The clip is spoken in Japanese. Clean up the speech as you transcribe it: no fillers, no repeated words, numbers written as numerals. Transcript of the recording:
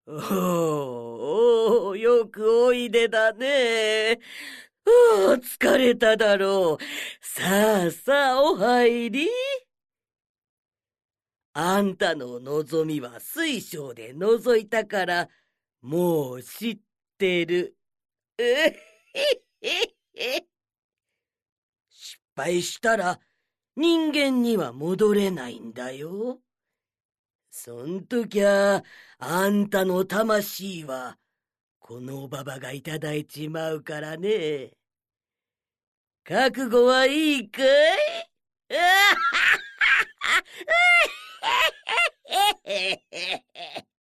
おー、よくおいでだね。疲れただろう。さあさあ、お入り。あんたの望みは水晶で覗いたから、もう知ってる。えへへへ。失敗したら人間には戻れないんだよ。そんときゃ、あんたの魂は、このおばばがいただいちまうからね。覚悟はいいかい？あははは